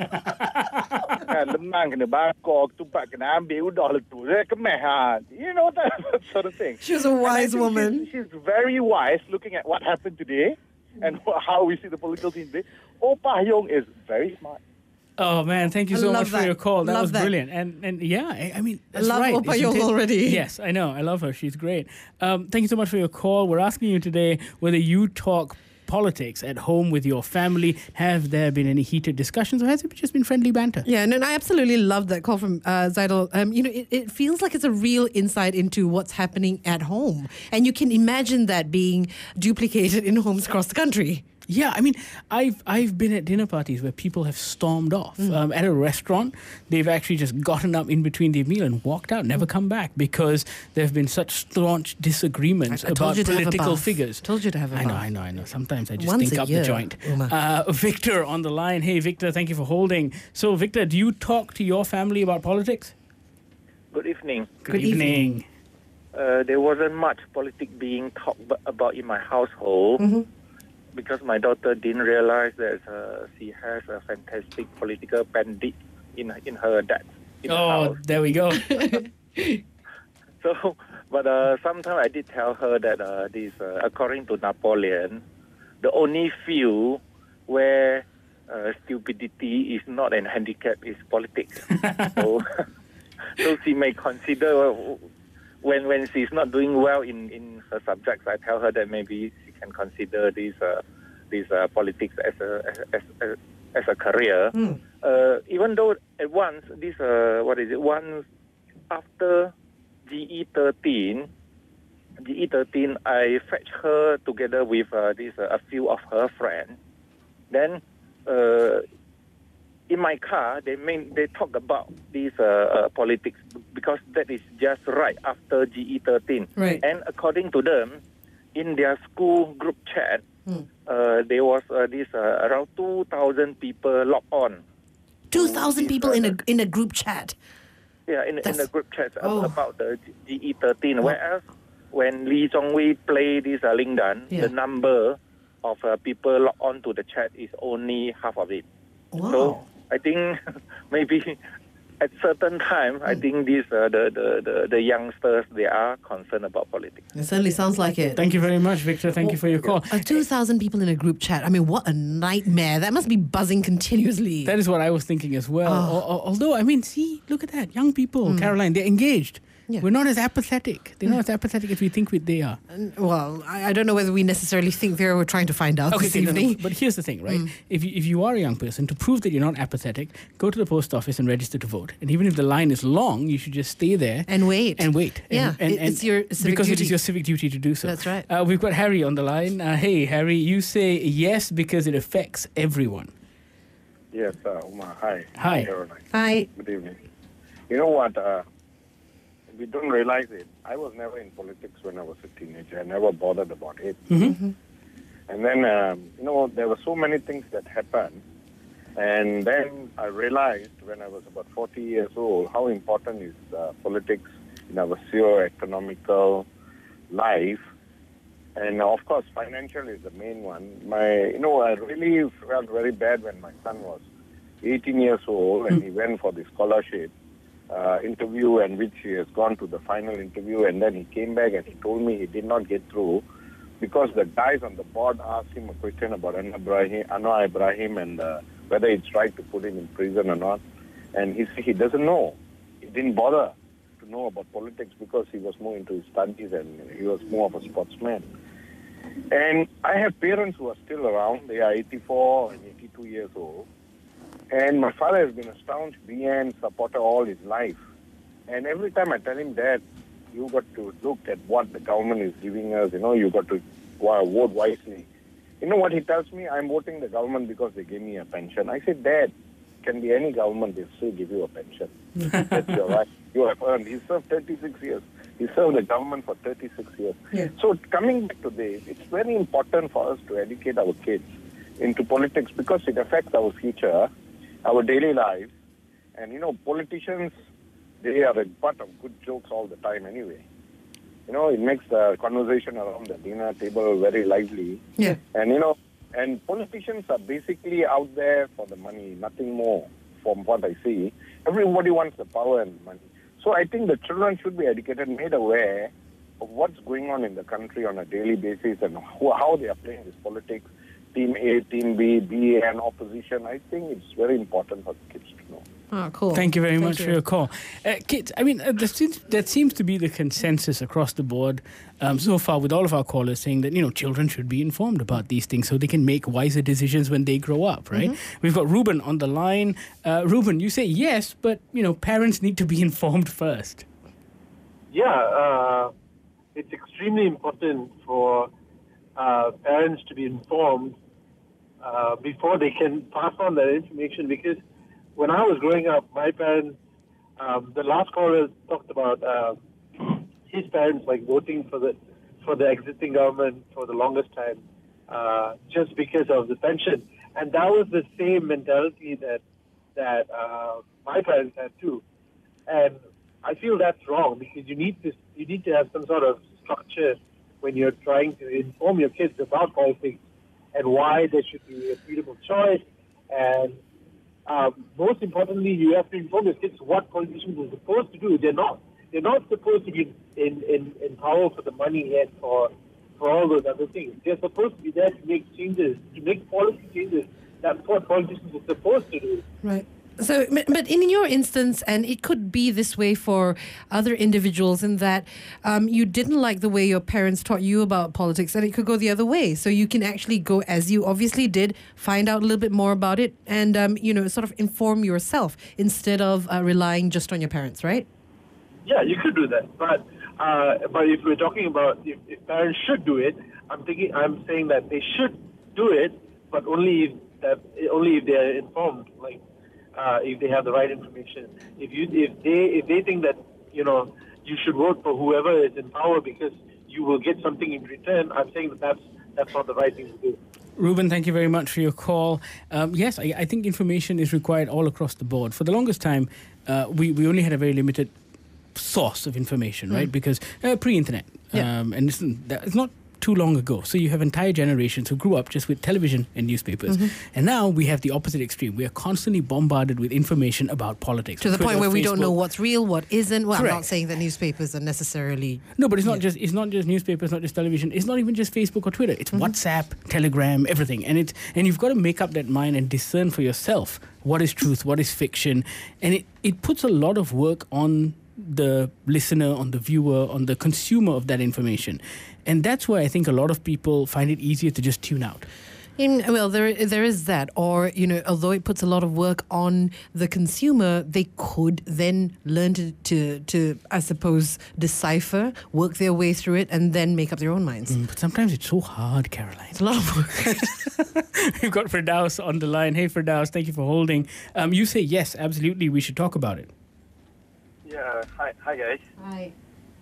Kan lemang kena bakar, ketupat kena ambil, udah letu. Kemeh ha. That sort of thing. She was a wise woman. She's very wise looking at what happened today and how we see the political scene today. Opah Yong is very smart. Oh man, thank you so much for your call. That was that. brilliant. And yeah, I mean, that's I love right. Opah isn't Yong it? already. Yes, I know. I love her. She's great. Thank you so much for your call. We're asking you today whether you talk politics at home with your family. Have there been any heated discussions, or has it just been friendly banter? Yeah, and I absolutely love that call from Zaidal. It feels like it's a real insight into what's happening at home. And you can imagine that being duplicated in homes across the country. Yeah, I mean, I've been at dinner parties where people have stormed off. At a restaurant, they've actually just gotten up in between their meal and walked out, never come back, because there have been such staunch disagreements about political figures. Told you to have a bath. I know. Sometimes I just Once think a up year, the joint. Uma. Victor on the line. Hey, Victor, thank you for holding. So, Victor, do you talk to your family about politics? Good evening. Good evening. There wasn't much politics being talked about in my household because my daughter didn't realize that she has a fantastic political bandit in her dad. In the house. There we go. So, but sometimes I did tell her that this, according to Napoleon, the only field where stupidity is not an handicap is politics. So she may consider when she's not doing well in her subjects, I tell her that maybe she can consider this politics as a career. Even though at once once after GE13, I fetch her together with a few of her friends. Then in my car, they talk about this politics because that is just right after GE13. Right. And according to them, in their school group chat, there was around 2,000 people logged on. 2,000 people in a group chat. Yeah, in a group chat about the GE13. Whereas when Lee Jong-wei played this Lingdan, the number of people logged on to the chat is only half of it. Wow. So I think maybe at certain time, I think these the youngsters, they are concerned about politics. It certainly sounds like it. Thank you very much, Victor. Thank you for your call. 2,000 people in a group chat. I mean, what a nightmare. That must be buzzing continuously. That is what I was thinking as well. Although, I mean, see, look at that. Young people, Caroline, they're engaged. Yeah. We're not as apathetic. They're not as apathetic as we think they are. Well, I don't know whether we necessarily think they were trying to find out this evening. But here's the thing, right? If you are a young person, to prove that you're not apathetic, go to the post office and register to vote. And even if the line is long, you should just stay there and wait. Yeah, it's your civic because duty. it is your civic duty to do so. That's right. We've got Harry on the line. Hey, Harry, you say yes because it affects everyone. Yes, Umar. Hi. Hi. Caroline. Hi. Good evening. You know what? We don't realize it. I was never in politics when I was a teenager. I never bothered about it. Mm-hmm. And then, there were so many things that happened. And then I realized when I was about 40 years old how important is politics in our socio-economical life. And of course, financial is the main one. I really felt very bad when my son was 18 years old and he went for the scholarship interview, and which he has gone to the final interview, and then he came back and he told me he did not get through because the guys on the board asked him a question about Anwar Ibrahim and whether it's right to put him in prison or not. And he said he doesn't know. He didn't bother to know about politics because he was more into his studies and he was more of a sportsman. And I have parents who are still around. They are 84 and 82 years old. And my father has been a staunch BN supporter all his life. And every time I tell him, Dad, you got to look at what the government is giving us. You got to vote wisely. You know what he tells me? I'm voting the government because they gave me a pension. I said, Dad, can be any government, they still give you a pension. That's your right. You have earned. He served 36 years. He served the government for 36 years. Yeah. So coming back to this, it's very important for us to educate our kids into politics because it affects our future, our daily lives. And, politicians, they are a butt of good jokes all the time anyway. It makes the conversation around the dinner table very lively. Yeah. And, and politicians are basically out there for the money, nothing more from what I see. Everybody wants the power and money. So I think the children should be educated, made aware of what's going on in the country on a daily basis and how they are playing this politics. Team A, Team B, BA and opposition. I think it's very important for the kids to know. Oh, cool. Thank you very much for your call. Kids, that seems to be the consensus across the board so far with all of our callers saying that, children should be informed about these things so they can make wiser decisions when they grow up, right? Mm-hmm. We've got Ruben on the line. Ruben, you say yes, but, parents need to be informed first. Yeah, it's extremely important for parents to be informed before they can pass on that information, because when I was growing up, my parents, the last caller talked about his parents voting for the existing government for the longest time, just because of the pension, and that was the same mentality that my parents had too, and I feel that's wrong because you need to have some sort of structure when you're trying to inform your kids about politics and why there should be a freedom of choice. And most importantly, you have to inform your kids what politicians are supposed to do. They're not supposed to be in power for the money and for all those other things. They're supposed to be there to make changes, to make policy changes. That's what politicians are supposed to do. Right. So, but in your instance, and it could be this way for other individuals, in that you didn't like the way your parents taught you about politics, and it could go the other way. So you can actually go, as you obviously did, find out a little bit more about it and, sort of inform yourself instead of relying just on your parents, right? Yeah, you could do that. But if we're talking about if parents should do it, I'm saying that they should do it, but only if they are informed, if they have the right information. If they think that you should vote for whoever is in power because you will get something in return, I'm saying that's not the right thing to do. Ruben, thank you very much for your call. Yes, I think information is required all across the board. For the longest time, we only had a very limited source of information, right? Because pre-internet, and it's not too long ago. So you have entire generations who grew up just with television and newspapers. Mm-hmm. And now we have the opposite extreme. We are constantly bombarded with information about politics. To the point where we don't know what's real, what isn't. Well, Correct. I'm not saying that newspapers are necessarily... No, but it's not just newspapers, not just television. It's not even just Facebook or Twitter. It's WhatsApp, Telegram, everything. And you've got to make up that mind and discern for yourself what is truth, what is fiction. And it puts a lot of work on the listener, on the viewer, on the consumer of that information. And that's why I think a lot of people find it easier to just tune out. Well, there is that. Or, although it puts a lot of work on the consumer, they could then learn to I suppose, decipher, work their way through it, and then make up their own minds. But sometimes it's so hard, Caroline. It's a lot of work. We've got Firdaus on the line. Hey, Firdaus, thank you for holding. You say, yes, absolutely, we should talk about it. Yeah, hi guys. Hi.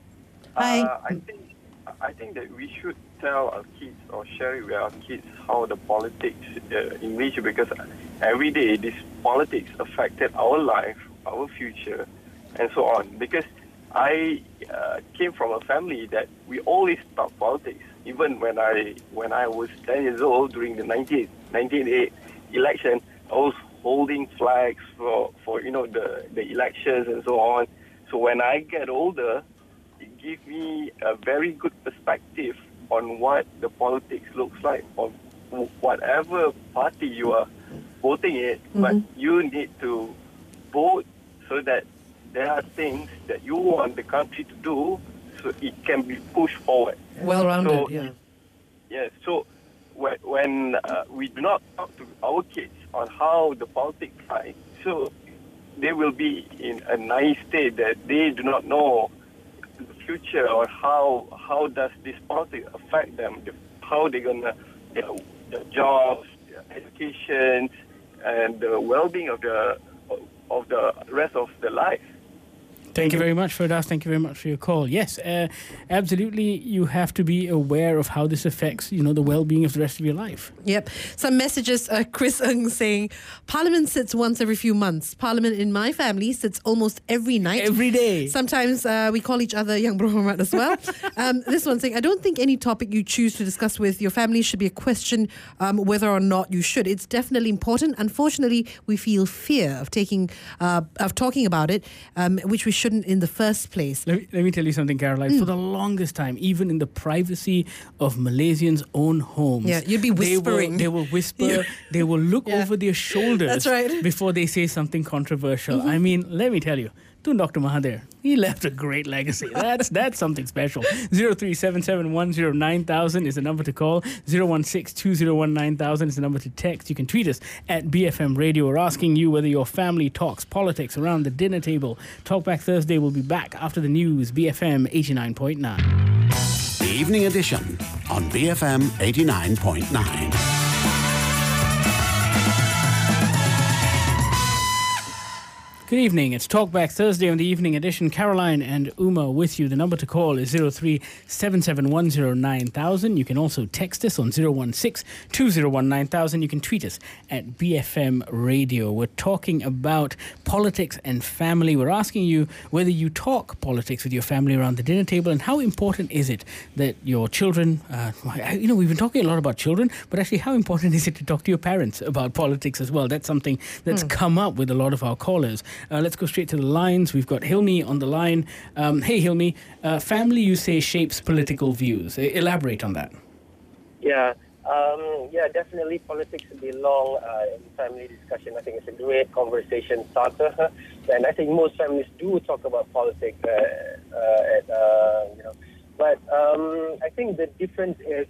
I think that we should tell our kids or share it with our kids how the politics in Malaysia, because every day this politics affected our life, our future, and so on. Because I came from a family that we always talk politics. Even when I was 10 years old during the 1998 election, I was holding flags for the elections and so on. So when I get older, it gives me a very good perspective on what the politics looks like, on whatever party you are voting it. But you need to vote so that there are things that you want the country to do, so it can be pushed forward. Well-rounded, yeah. Yes. So when we do not talk to our kids on how the politics are, so they will be in a naive state that they do not know the future or how does this politics affect them, how they're gonna their jobs, their education, and the well-being of the rest of their life. Thank you very much, Firdaus. Thank you very much for your call. Yes, absolutely. You have to be aware of how this affects, the well-being of the rest of your life. Yep. Some messages. Chris Ng saying, Parliament sits once every few months. Parliament in my family sits almost every night. Every day. Sometimes we call each other Yang Bro Hormat as well. This one saying, I don't think any topic you choose to discuss with your family should be a question whether or not you should. It's definitely important. Unfortunately, we feel fear of talking about it, which we shouldn't in the first place. Let me tell you something, Caroline. For the longest time, even in the privacy of Malaysians' own homes, you'd be whispering. They will whisper. They will look over their shoulders. That's right. Before they say something controversial. I mean, let me tell you, to Dr. Mahathir, he left a great legacy. That's something special. 0377109000 is the number to call. 016201900 is the number to text. You can tweet us at BFM Radio. We're asking you whether your family talks politics around the dinner table. Talkback Thursday will be back after the news. BFM 89.9. The Evening Edition on BFM 89.9. Good evening. It's Talkback Thursday on the Evening Edition. Caroline and Uma with you. The number to call is 0377109000. You can also text us on 016201900. You can tweet us at BFM Radio. We're talking about politics and family. We're asking you whether you talk politics with your family around the dinner table, and how important is it that your children, we've been talking a lot about children, but actually how important is it to talk to your parents about politics as well? That's something that's come up with a lot of our callers. Let's go straight to the lines. We've got Hilmi on the line. Hey, Hilmi. Family, you say, shapes political views. Elaborate on that. Yeah, definitely politics belong in family discussion. I think it's a great conversation starter. And I think most families do talk about politics, But I think the difference is...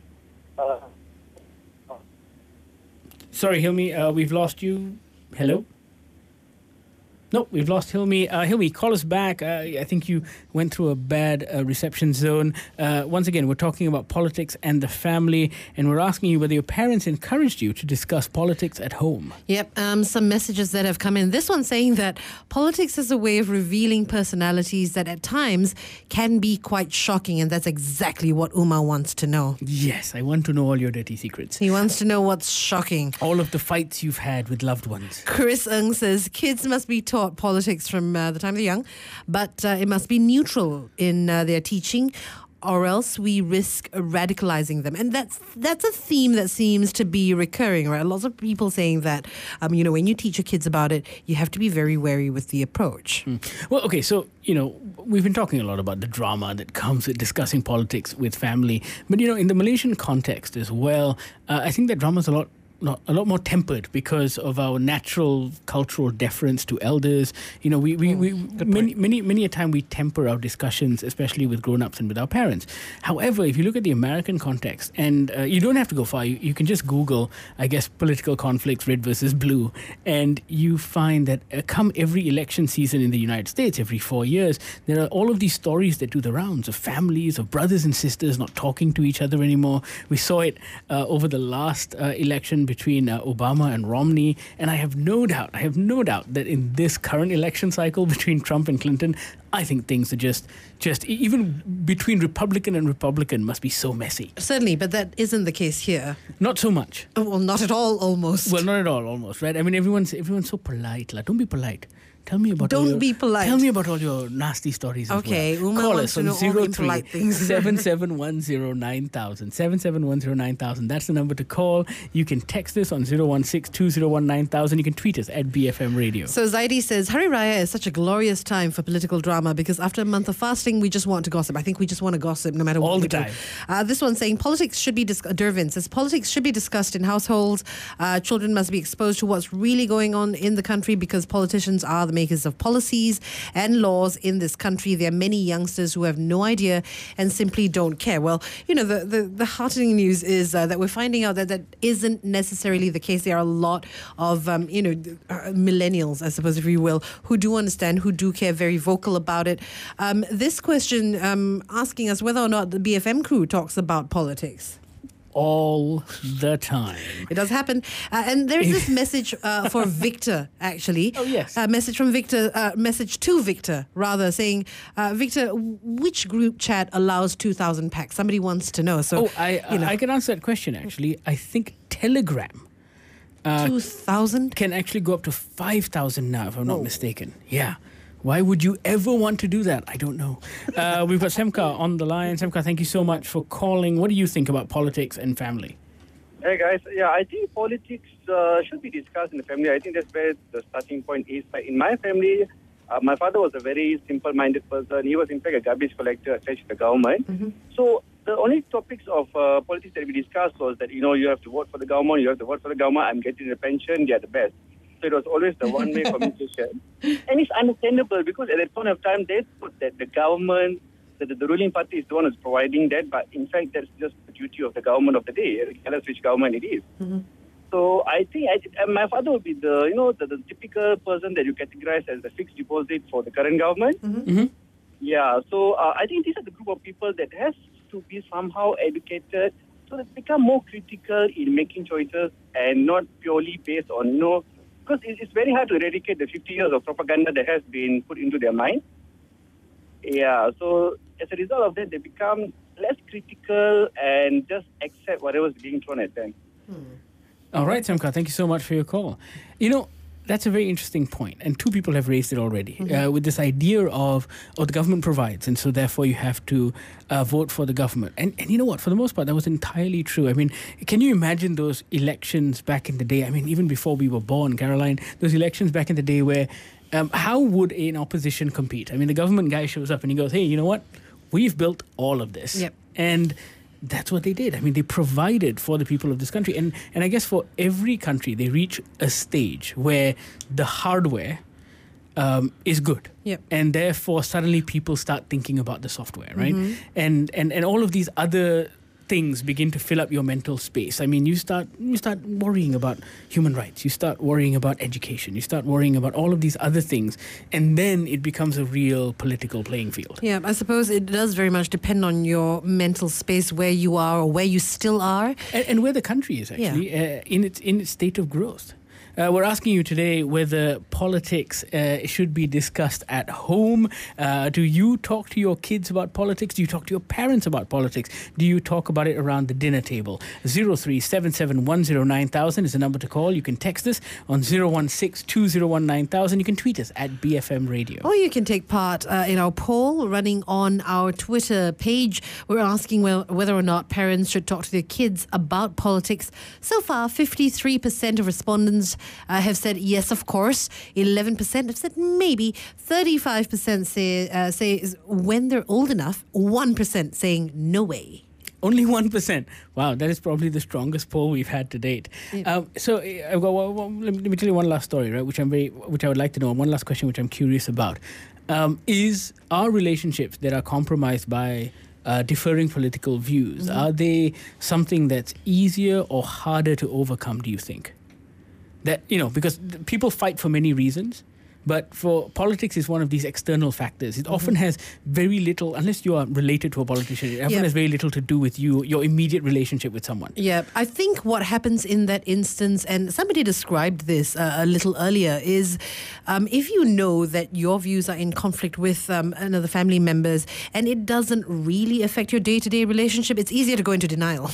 Sorry, Hilmi, we've lost you. Hello? No, we've lost Hilmi. Hilmi, call us back. I think you went through a bad reception zone. Once again, we're talking about politics and the family, and we're asking you whether your parents encouraged you to discuss politics at home. Yep, some messages that have come in. This one saying that politics is a way of revealing personalities that at times can be quite shocking, and that's exactly what Uma wants to know. Yes, I want to know all your dirty secrets. He wants to know what's shocking. All of the fights you've had with loved ones. Chris Ng says, kids must be taught politics from the time they're young, but it must be neutral in their teaching, or else we risk radicalizing them. And that's a theme that seems to be recurring, right? Lots of people saying that, when you teach your kids about it, you have to be very wary with the approach. Well, okay, so, we've been talking a lot about the drama that comes with discussing politics with family. But, in the Malaysian context as well, I think that drama is a lot more tempered because of our natural cultural deference to elders. You know, we many a time we temper our discussions, especially with grown-ups and with our parents. However, if you look at the American context, and you don't have to go far, you can just Google, I guess, political conflicts, red versus blue, and you find that come every election season in the United States, every 4 years, there are all of these stories that do the rounds of families, of brothers and sisters not talking to each other anymore. We saw it over the last election between Obama and Romney, and I have no doubt that in this current election cycle between Trump and Clinton, I think things are just even between Republican and Republican must be so messy. Certainly, but that isn't the case here. Not so much. Well, not at all, almost. Well, not at all, almost, right? I mean, everyone's so polite. Like, don't be polite. Tell me about Don't be polite. Tell me about all your nasty stories. Okay, as well. Uma Call wants us to on know all the impolite things. 77109000. 77109000. That's the number to call. You can text us on 016-2019,000. You can tweet us at BFM Radio. So Zaidi says, Hari Raya is such a glorious time for political drama because after a month of fasting, we just want to gossip. I think we just want to gossip no matter what all we the do. time. This one's saying politics should be Dervin says politics should be discussed in households. Children must be exposed to what's really going on in the country because politicians are the makers of policies and laws in this country. There are many youngsters who have no idea and simply don't care. Well, you know, the heartening news is that we're finding out that isn't necessarily the case. There are a lot of, millennials, I suppose, if you will, who do understand, who do care, very vocal about it. This question asking us whether or not the BFM crew talks about politics. All the time. It does happen. And there's this message for Victor, actually. Oh, yes. Message from Victor, message to Victor, rather, saying, Victor, which group chat allows 2,000 packs? Somebody wants to know. So, I can answer that question, actually. I think Telegram 2,000 can actually go up to 5,000 now, if I'm not mistaken. Yeah. Why would you ever want to do that? I don't know. We've got Semka on the line. Semka, thank you so much for calling. What do you think about politics and family? Hey, guys. Yeah, I think politics should be discussed in the family. I think that's where the starting point is. But in my family, my father was a very simple-minded person. He was, in fact, a garbage collector attached to the government. Mm-hmm. So the only topics of politics that we discussed was that, you have to vote for the government, I'm getting a pension, they are the best. So it was always the one-way communication. And it's understandable because at that point of time, they thought that the government, that the ruling party is the one who's providing that, but in fact, that's just the duty of the government of the day, regardless which government it is. Mm-hmm. So I think my father would be the typical person that you categorize as the fixed deposit for the current government. Mm-hmm. Mm-hmm. Yeah, so I think these are the group of people that has to be somehow educated so that they become more critical in making choices and not purely based on, because it's very hard to eradicate the 50 years of propaganda that has been put into their mind. Yeah, so as a result of that, they become less critical and just accept whatever's being thrown at them. All right, Semka, thank you so much for your call. That's a very interesting point, and two people have raised it already, with this idea of the government provides, and so therefore you have to vote for the government. And you know what? For the most part, that was entirely true. I mean, can you imagine those elections back in the day? I mean, even before we were born, Caroline, those elections back in the day where how would an opposition compete? I mean, the government guy shows up and he goes, hey, you know what? We've built all of this. Yep. And that's what they did. I mean, they provided for the people of this country. And I guess for every country, they reach a stage where the hardware is good. Yep. And therefore, suddenly people start thinking about the software, right? Mm-hmm. And all of these other things begin to fill up your mental space. I mean, you start worrying about human rights. You start worrying about education. You start worrying about all of these other things. And then it becomes a real political playing field. Yeah, I suppose it does very much depend on your mental space, where you are or where you still are. And where the country is actually in its state of growth. We're asking you today whether politics should be discussed at home. Do you talk to your kids about politics? Do you talk to your parents about politics? Do you talk about it around the dinner table? 0377109000 is the number to call. You can text us on 016-2019,000. You can tweet us at BFM Radio. Or you can take part in our poll running on our Twitter page. We're asking whether or not parents should talk to their kids about politics. So far, 53% of respondents have said yes, of course. 11% have said maybe. 35% say when they're old enough. 1% saying no way. Only 1%. Wow, that is probably the strongest poll we've had to date. Yeah. So I've got, let me tell you one last story, right? Which I would like to know. One last question, which I'm curious about, is our relationships that are compromised by differing political views, are they something that's easier or harder to overcome? Do you think that because people fight for many reasons? But for politics is one of these external factors. It often has very little, unless you are related to a politician, it often has very little to do with your immediate relationship with someone. Yeah, I think what happens in that instance, and somebody described this a little earlier, is if you know that your views are in conflict with another family members and it doesn't really affect your day-to-day relationship, it's easier to go into denial.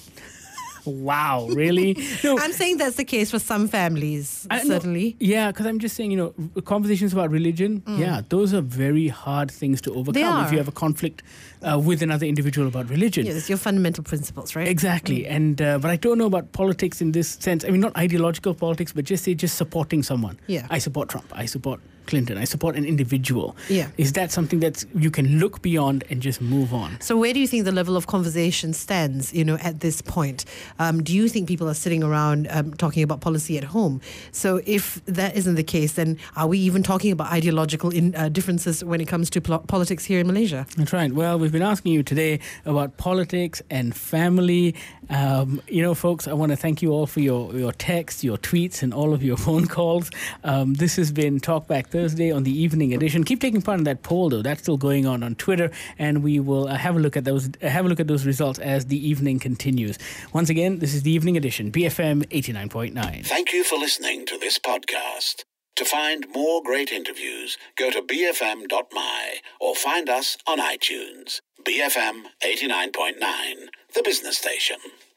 Wow, really? No, I'm saying that's the case for some families, certainly. Yeah, because I'm just saying, conversations about religion, those are very hard things to overcome. They are. If you have a conflict with another individual about religion. Yes, your fundamental principles, right? Exactly. And but I don't know about politics in this sense. I mean, not ideological politics, but just supporting someone. Yeah. I support Trump. I support Clinton. I support an individual. Yeah. Is that something that you can look beyond and just move on? So where do you think the level of conversation stands, at this point? Do you think people are sitting around talking about policy at home? So if that isn't the case, then are we even talking about ideological differences when it comes to politics here in Malaysia? That's right. Well, we've been asking you today about politics and family. Folks, I want to thank you all for your texts, your tweets, and all of your phone calls. This has been Talkback Thursday on the evening edition. Keep taking part in that poll, though. That's still going on Twitter, and we will have a look at those results as the evening continues. Once again, this is the evening edition, BFM 89.9. Thank you for listening to this podcast. To find more great interviews, go to bfm.my or find us on iTunes. BFM 89.9, the business station.